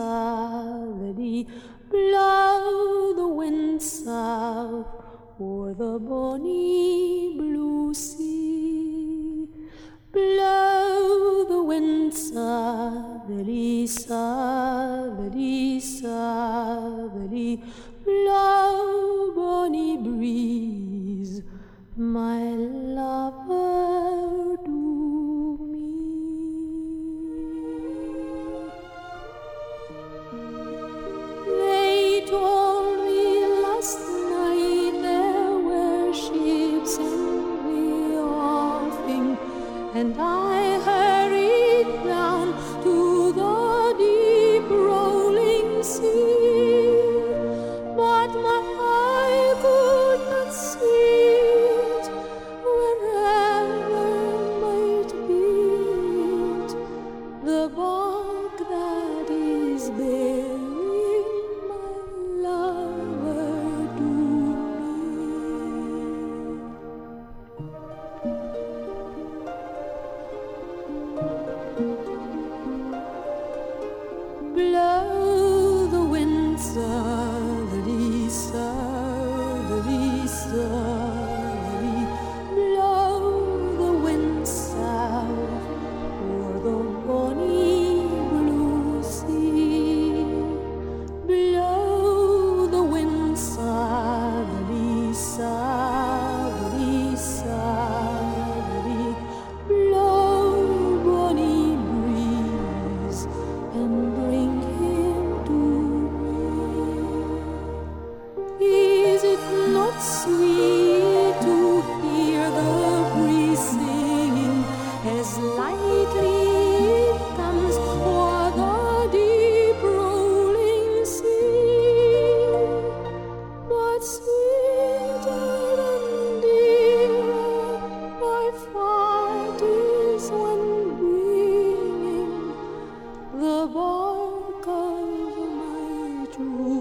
southerly, blow the wind south o'er the bonny blue sea. Blow the wind southerly, southerly, southerly, blow, bonny breeze, my lover to me. They told me last night there were ships in the offing, and I hurried down to the deep rolling sea. But my eye could not see it, wherever might be it, the bark that is bearing my lover to me. Blow the wind southerly, southerly, southerly, blow the wind south o'er the bonny blue sea. Blow the wind southerly, southerly, southerly, blow, bonny breeze, and bring him to me. Is it not sweet to hear the breeze singing as lightly it comes o'er the deep rolling sea? But sweeter and dearer by far it is when bringing the bark of my true